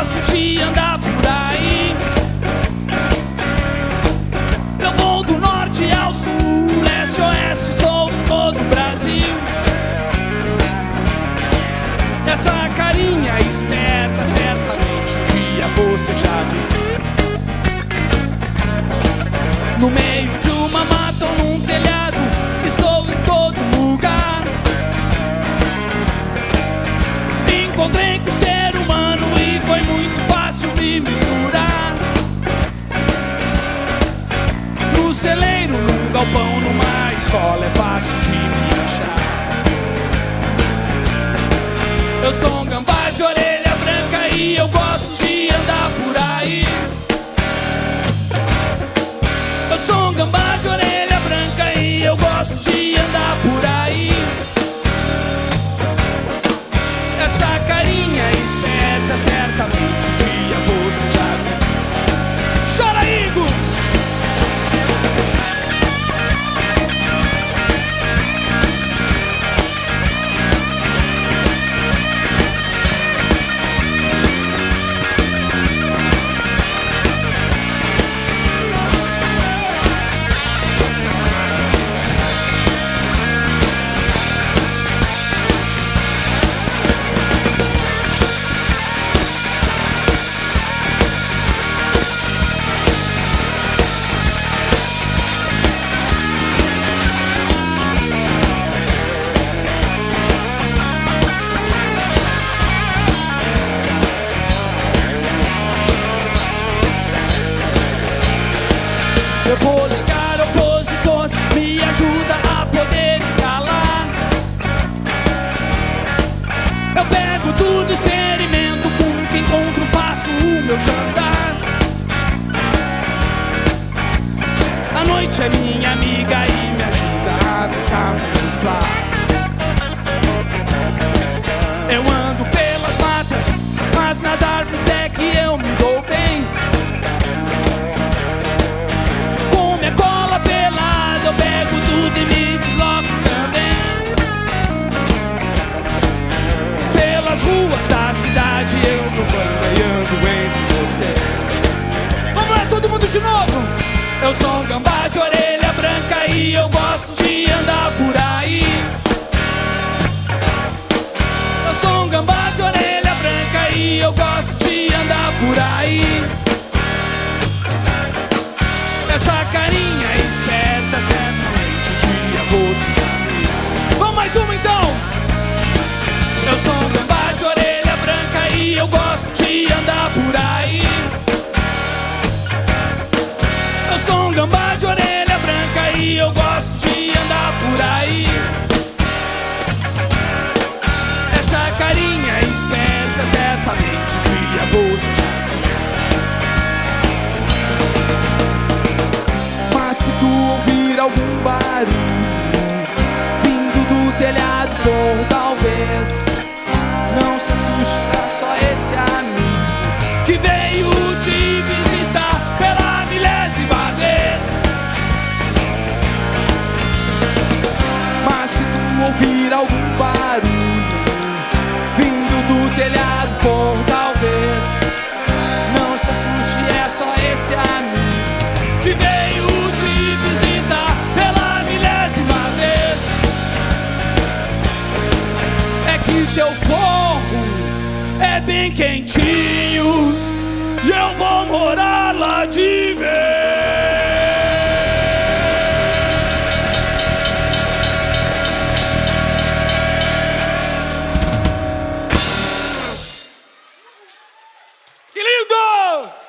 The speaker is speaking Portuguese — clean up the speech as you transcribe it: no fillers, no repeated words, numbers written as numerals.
gosto de andar por aí. Eu vou do norte ao sul, leste a oeste, estou em todo o Brasil. Essa carinha esperta, certamente um dia você já viu. No meio de uma mata ou num telhado, estou em todo lugar. Encontrei com o ser humano e foi muito fácil me misturar. No celeiro, num galpão, numa escola, é fácil de me achar. Eu sou um gambá de orelha branca e eu gosto de andar por aí. Eu sou um gambá de orelha branca e eu gosto de andar por aí. Essa carinha esperta, certamente um dia você já viu. Chora, Igor! Meu polegar opositor me ajuda a poder escalar. Eu pego tudo, experimento, com o que encontro faço o meu jantar. A noite é minha amiga e me ajuda a me camuflar. Eu ando pelas matas, mas nas árvores é que eu me dou bem. Eu pego tudo e me desloco também. Pelas ruas da cidade eu tô bandeando entre vocês. Vamos lá, todo mundo de novo. Eu sou um gambá de orelha branca e eu gosto de andar por aí. Eu sou um gambá de orelha branca e eu gosto de andar por aí. Essa carinha esperta, certamente um dia você já viu. Vamos mais uma então! Eu sou um gambá de orelha branca e eu gosto de andar por aí. Eu sou um gambá de orelha branca e eu gosto de andar por aí. Essa carinha esperta, certamente um dia você já viu. Se tu ouvir algum barulho vindo do telhado, for talvez, não se assuste, é só esse amigo que veio te visitar pela 1000ª vez. Mas se tu ouvir algum barulho vindo do telhado, for talvez, não se assuste, é só esse amigo que veio te visitar pela 1000ª vez. É que teu forro é bem quentinho e eu vou morar lá de vez. Que lindo!